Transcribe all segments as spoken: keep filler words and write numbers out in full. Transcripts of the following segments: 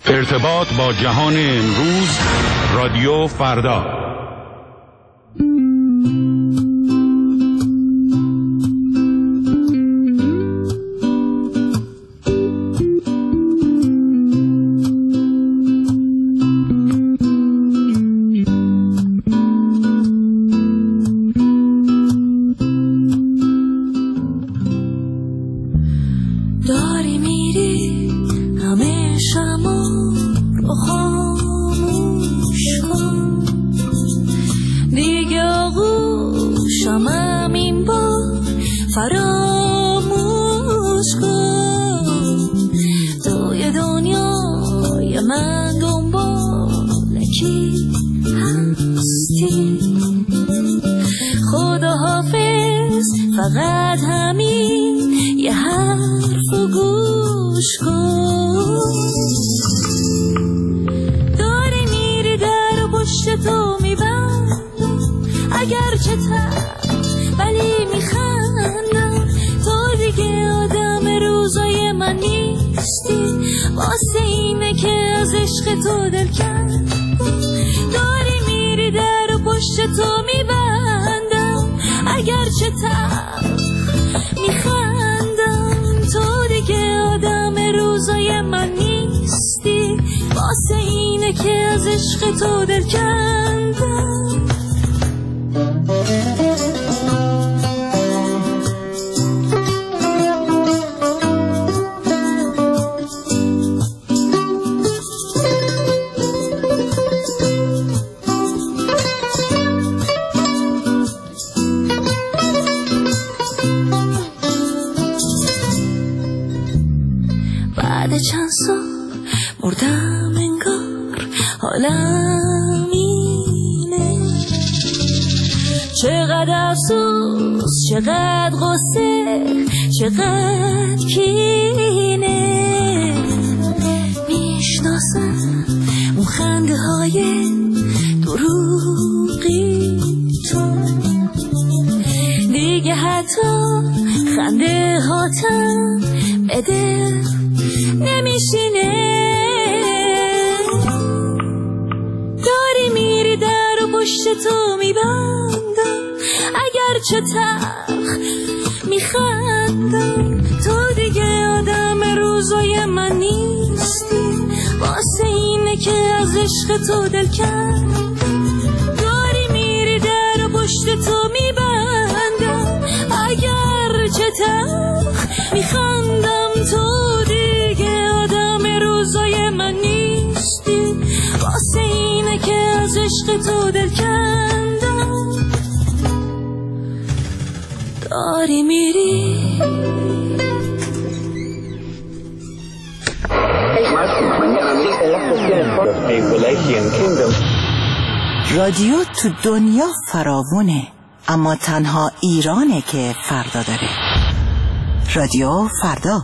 ارتباط با جهان امروز، رادیو فردا. داری میری همه شما رو خاموش کن، دیگه آغوشم همین بار فراموش کن. توی دنیای من دنبال کی هستی؟ خدا حافظ، فقط همین یه حرف و گوش کن. داری میری در و پشت تو میبندم، اگرچه تر ولی میخندم. تو دیگه آدم روزای من نیستی، واسه اینه که از عشق تو دل کردم. داری میری در و پشت تو میبندم، اگرچه تر میخندم. تو دیگه آدم روزای من نیستی، واسه اینه که از عشق تو دل کندم. بعد چند سال مردم انگار، حالم اینه. چقدر افسوس، چقدر غصه، چقدر کینه. میشناسم اون خنده های دروغی تو، دیگه حتی خنده هاتم بده نمیشینه. داری میری در و پشت تو میبندم، اگرچه تلخ میخندم. تو دیگه آدم روزای من نیستی، واسه اینه که از عشق تو دل کردم. داری میری در و پشت تو میبندم، اگرچه تلخ میخندم. تو دیگه آدم روزای من نیستی، واسه اینه که از عشق تو دل کندم. داری میری رادیو تو دنیا فراوونه، اما تنها ایرانه که فردا داره. رادیو فردا.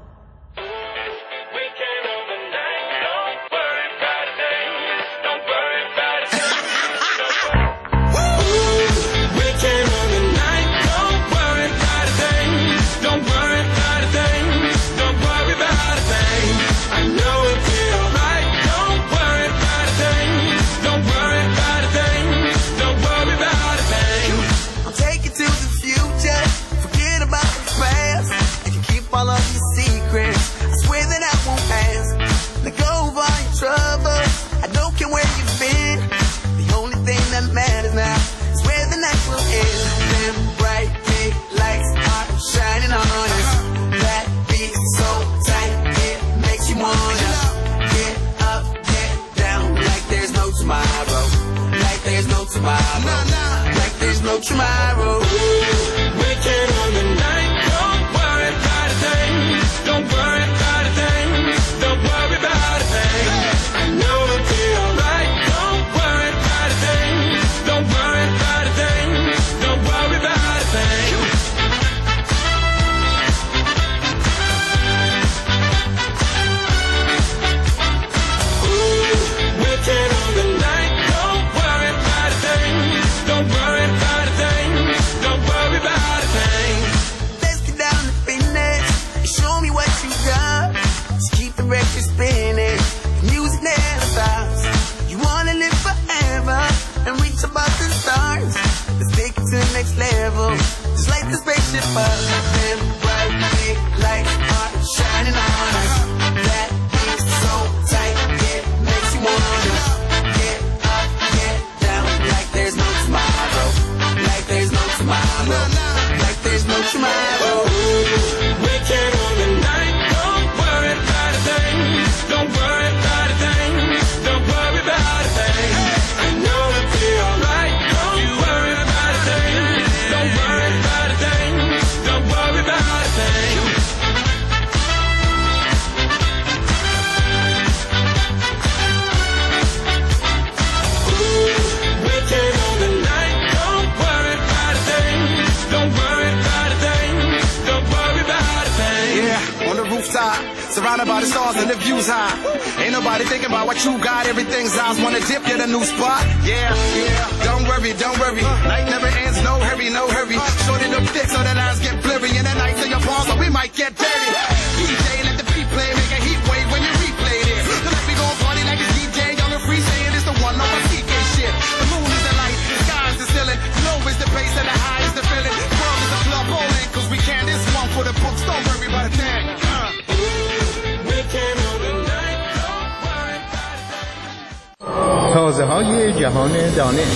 Tomorrow, weekend on the night. Don't worry about a thing. Don't worry about a thing. Don't worry about a thing. I know it'll be alright. Don't worry about a thing. Don't worry about a thing. Don't worry about a thing. Ooh, weekend on the night. Don't worry about a thing. Don't worry about a thing. Don't worry up and bright, big lights are shining on us. That beat so tight, it makes you wanna get up, get down, like there's no tomorrow, like there's no tomorrow, like there's no tomorrow. We can own the night, don't worry about a thing, don't worry about a thing, don't worry about a thing. I know it'll be alright, don't worry about a thing, don't worry about a thing, don't worry about a thing. We can own the night, don't worry about a thing, don't worry about a thing, don't worry about a thing. Yeah, on the rooftop, surrounded by the stars and the views high. Ain't nobody thinking about what you got, everything's eyes. Wanna dip, get a new spot. Yeah, yeah, don't worry, don't worry. Night never ends, no hurry, no hurry. Short it up thick so the lines get blurry. And the nights in your palms, so we might get dirty. D J, let the beat play, make a heat wave when you replay this. Tonight we gon' party like it's D J, young and free, saying it's the one over C K shit. The moon is the light, the sky is the ceiling. Low is the bass and the high is the feeling. The world is a club rolling, cause we can. This one for the books, don't worry about a thing. Uh. We can own the night, don't worry about a thing. تازه های جهان دانش.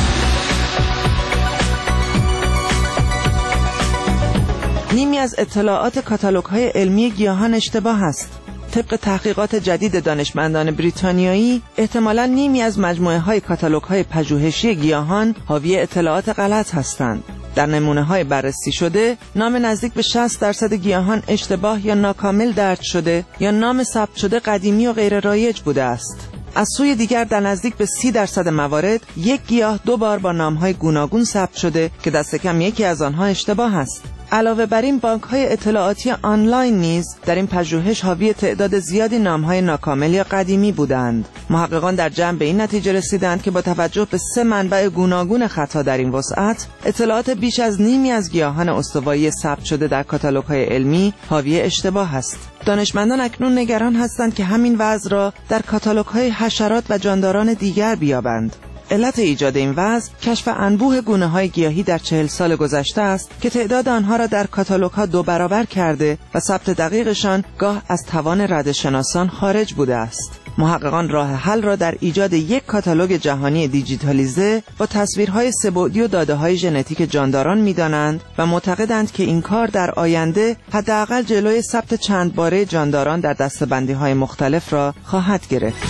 نیمی از اطلاعات کاتالوگ‌های علمی گیاهان اشتباه است. طبق تحقیقات جدید دانشمندان بریتانیایی، احتمالاً نیمی از مجموعه‌های کاتالوگ‌های پژوهشی گیاهان حاوی اطلاعات غلط هستند. در نمونه‌های بررسی شده، نام نزدیک به شصت درصد گیاهان اشتباه یا ناکامل درج شده یا نام ثبت شده قدیمی و غیر رایج بوده است. از سوی دیگر در نزدیک به سی درصد موارد، یک گیاه دو بار با نام‌های گوناگون ثبت شده که دست کم یکی از آنها اشتباه است. علاوه بر این، بانک‌های اطلاعاتی آنلاین نیز در این پژوهش حاوی تعداد زیادی نام‌های ناکامل یا قدیمی بودند. محققان در جمع به این نتیجه رسیدند که با توجه به سه منبع گوناگون خطا در این وسعت، اطلاعات بیش از نیمی از گیاهان استوایی ثبت شده در کاتالوگ‌های علمی حاوی اشتباه است. دانشمندان اکنون نگران هستند که همین وضع را در کاتالوگ‌های حشرات و جانداران دیگر بیابند. علت ایجاد این وضع کشف انبوه گونه‌های گیاهی در چهل سال گذشته است که تعداد آنها را در کاتالوگ‌ها دو برابر کرده و ثبت دقیقشان گاه از توان ردشناسان خارج بوده است. محققان راه حل را در ایجاد یک کاتالوگ جهانی دیجیتالیزه با تصویرهای سه‌بعدی و داده‌های ژنتیک جانداران می‌دانند و معتقدند که این کار در آینده حداقل جلوی ثبت چند باره جانداران در دسته‌بندی‌های مختلف را خواهد گرفت.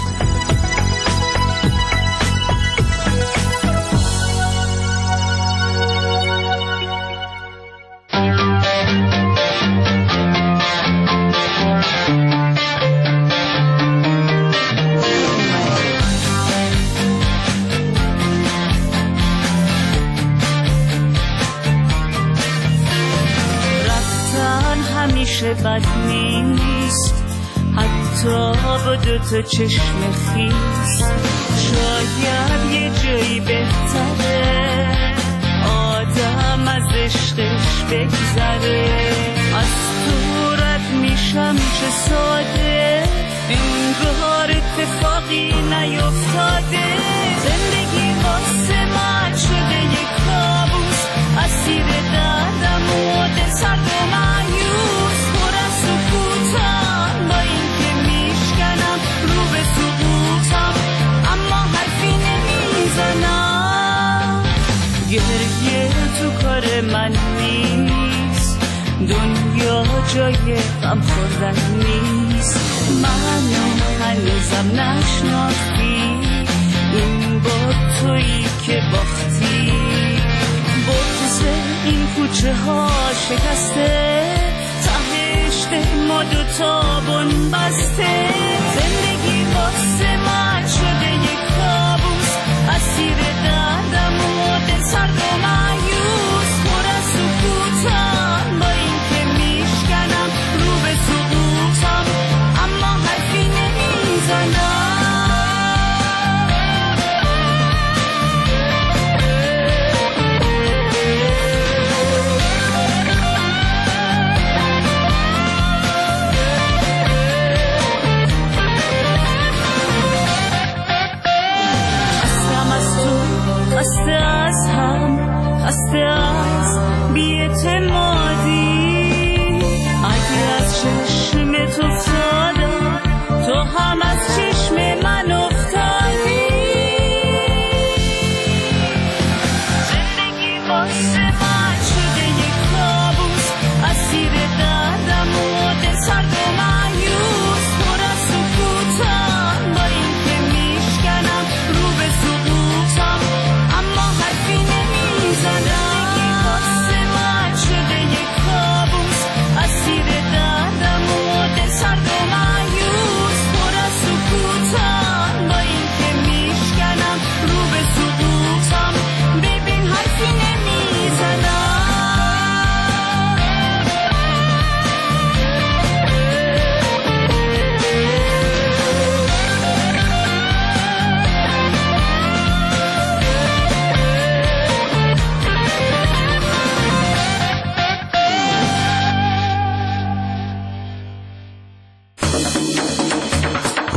همیشه بد نیست، حتی با دو تا چشم خیس. شاید یه جایی بهتره آدم از عشقش بگذره. از تو رد میشم چه ساده، انگار اتفاقی نیفتاده. زندگی واسه من شده یک کابوس، اسیر دردم و دل سرد و مایوس. پر از سکوتم با این که میشکنم رو به سقوطم، اما حرفی نمیزنم. گریه تو کار من نیست، دنیا جای غم خوردن نیست. منو هنوزم نشناختی، این با تویی که باختی. بغض این کوچه ها شکسته، تهشت ما دوتا بن بسته. زندگی واسه من شده یک کابوس، اسیر دردم و دل سرد و مایوس. پر از سکوتم با این که میشکنم رو به سقوطم، اما حرفی نمیزنم.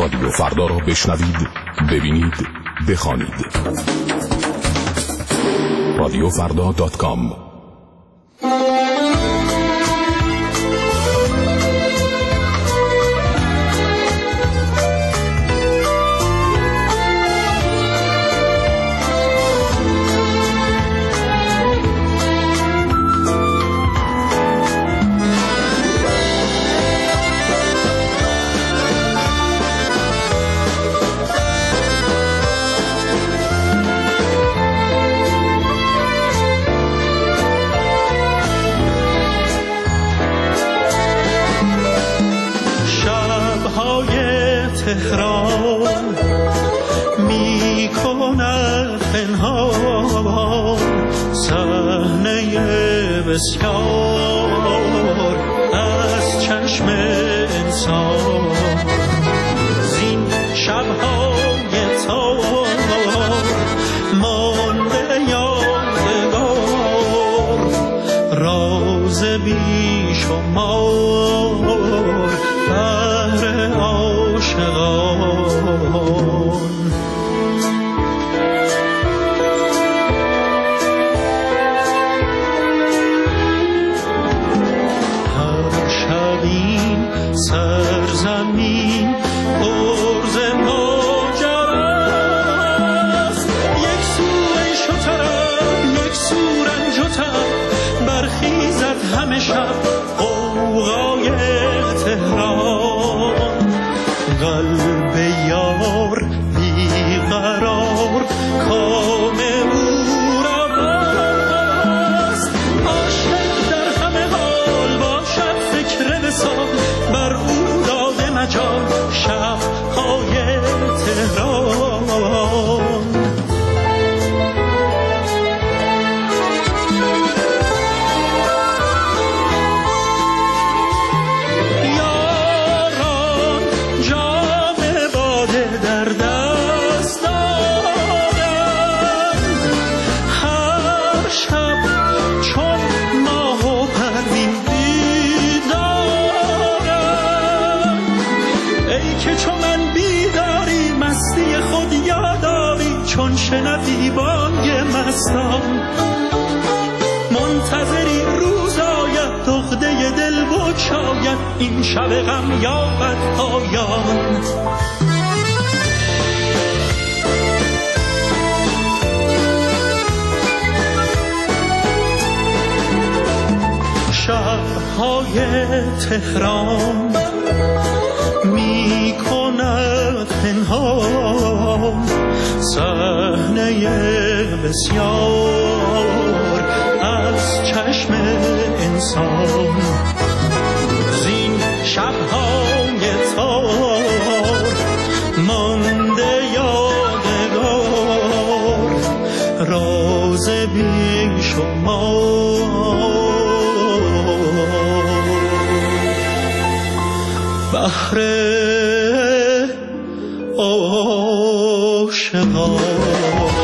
رادیو فردا را بشنوید، ببینید، بخوانید. رادیو فردا دات کام. تهران می کند پنهان صحنه بسیار از چشم انسان. زین شب‌های تار مانده یادگار، راز بی شمار بهر عاشقان. هر شب این سرزمین پرز ماجراست، یک سو عیش و طرب، یک سو رنج و تب، برخیزد همه شب غوغای تهران. قلب یار بیقرار کام او را بست، عاشق در همه حال باشد فکر وصال، بر او داده مجال شب‌های تهران. چون شنفی بانگ مستان، منتظری روز آید دغده دل بگشاید، این شب غم یابد پایان. شب‌های تهران می کند پنهان صحنه بسیار از چشم انسان. زین شب‌های تار مانده یادگار، راز بی شمار بهر عاشقان.